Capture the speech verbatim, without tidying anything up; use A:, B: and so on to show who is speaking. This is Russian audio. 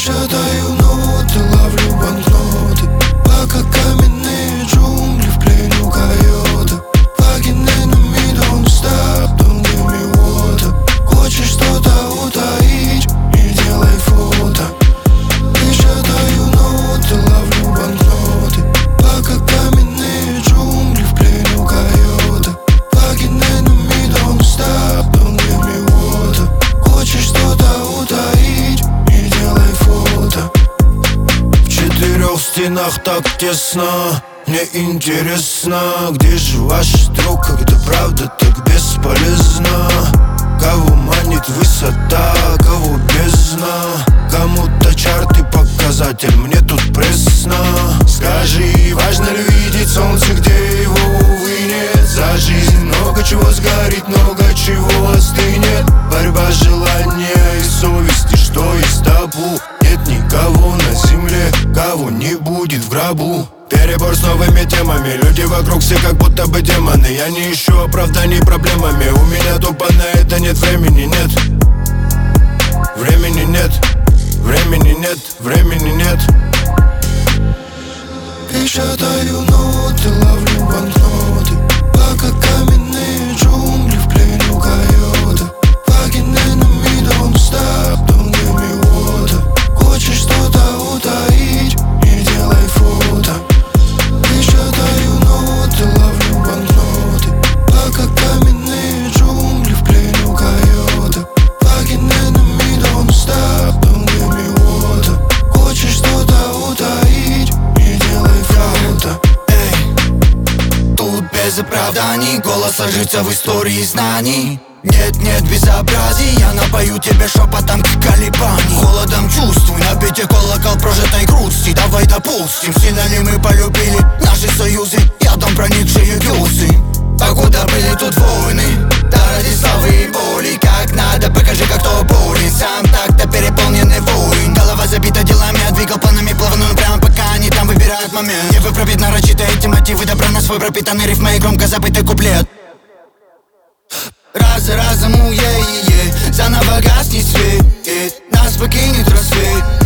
A: Печатаю ноты, ловлю банкноты, пока каменные джунгли в плену койота. Fucking enemy, don't stop, don't give me water. Хочешь что-то утаить, не делай фото. Печатаю ноты, ловлю банкноты, пока каменные джунгли в плену койота. Fucking enemy, don't stop, don't give me water. Хочешь что-то утаить, не делай фото. В четырех стенах так тесно, мне интересно, где же ваш друг, когда правда так бесполезна? Кого манит высота, кого бездна? Кому-то чарты показатель, мне тут пресно. Скажи, важно ли видеть солнце, где его, увы, нет? За жизнь много чего сгорит, много чего остынет. Борьба желания и совести, что есть табу. Нет никого на земле, кого не будет в гробу. Перебор с новыми темами, люди вокруг все как будто бы демоны. Я не ищу оправданий проблемами, у меня тупо на это нет времени, нет. Времени нет, времени нет, времени нет. Печатаю ноты, ловлю банкноты, пока каменные джунгли в плену койота. Fucking enemy, don't stop, don't give me water. Хочешь что-то утаить, не делай фото. Печатаю ноты, ловлю банкноты, пока каменные джунгли в плену койота. Fucking enemy, don't stop, don't give me water. Хочешь что-то утаить, не делай фото.
B: Эй, тут без оправданий, голос ложится в истории знаний. Нет, нет безобразий, я напою тебе шепотом колебаний. Холодом чувствуй, набейте колокол прожитой грусти. Давай допустим, сильно ли мы полюбили наши союзы, ядом проникшие гюзы. Покуда были тут войны, да ради славы и боли. Как надо, покажи, как кто болен. Сам так-то переполненный воин. Голова забита делами, я двигал планами, плавно, но прямо пока они там выбирают момент. Не выправить нарочито эти мотивы, добра на свой пропитанный рифмой и громко забытый куплет. Раз за разом, уе-е-е, заново гаснет свет, нас покинет рассвет.